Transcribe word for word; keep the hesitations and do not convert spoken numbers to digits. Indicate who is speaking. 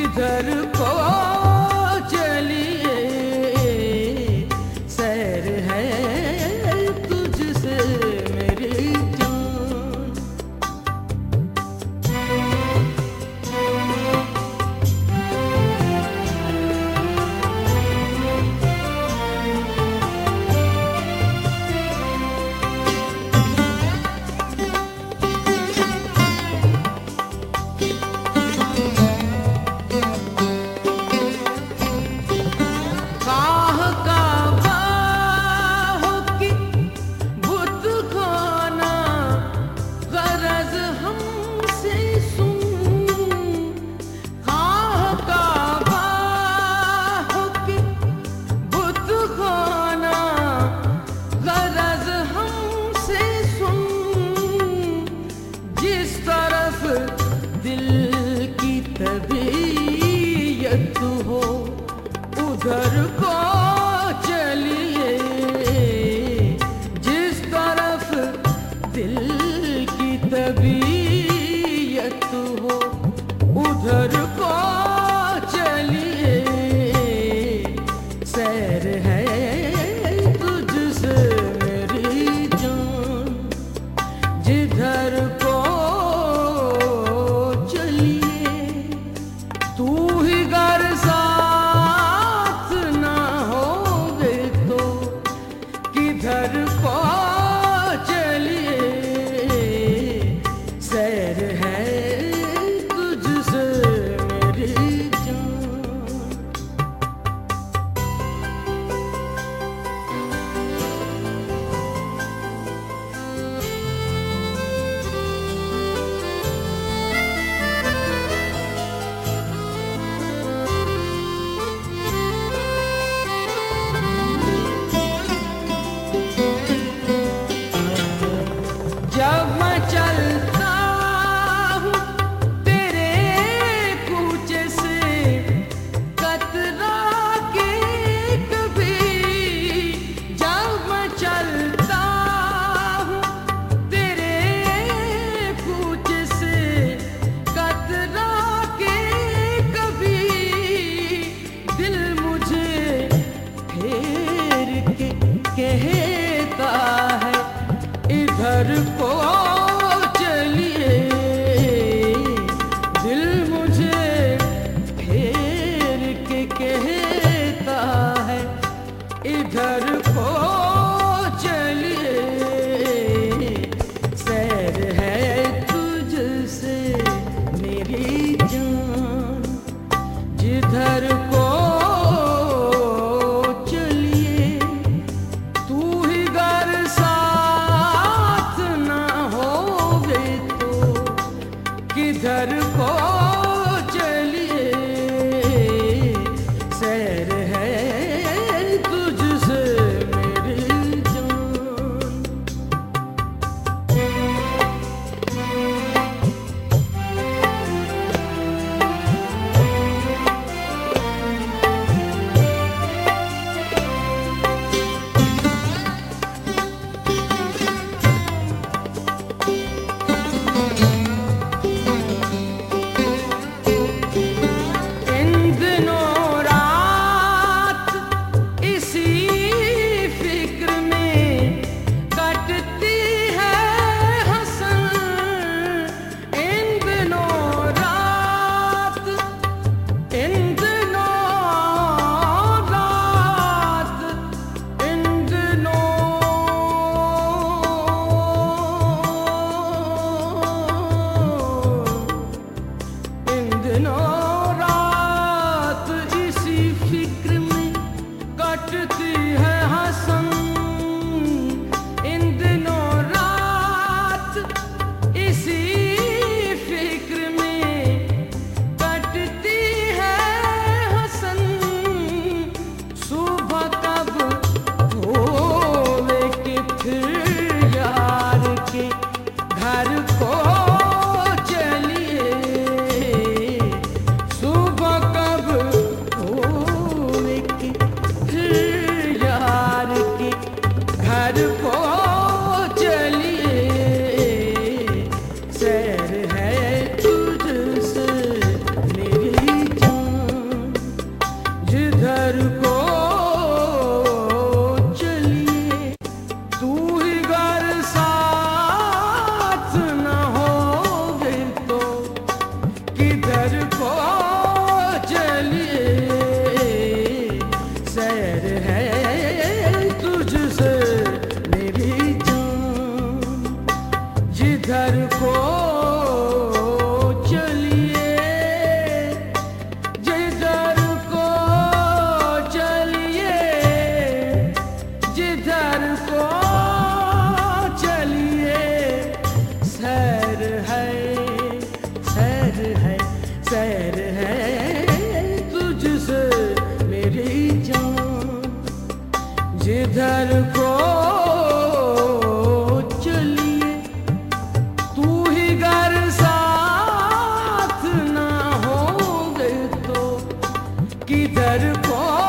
Speaker 1: जिधर को चलिए सैर है तुझसे मेरी जान। उधर को चलिए जिस तरफ दिल की तबीयत हो, उधर को चलिए सैर है तुझसे मेरी जान। जिधर को चलिए तू ही गर किधर को चलिए सैर है तुझसे मेरी जान। जब मैं चलता हूँ तेरे कूचे से कतरा के कभी, जब मैं चलता हूँ तेरे कूचे से कतरा के कभी, दिल मुझे फेर के कहता है इधर को चलिए। दिल मुझे फेर के कहता है इधर को चलिए सैर है तुझसे मेरी जान। जिधर को चलिए तू ही गर किधर को चलिए सैर है तुझसे मेरी जान। किधर को चलिए, तू ही घर साथ ना होगे तो किधर को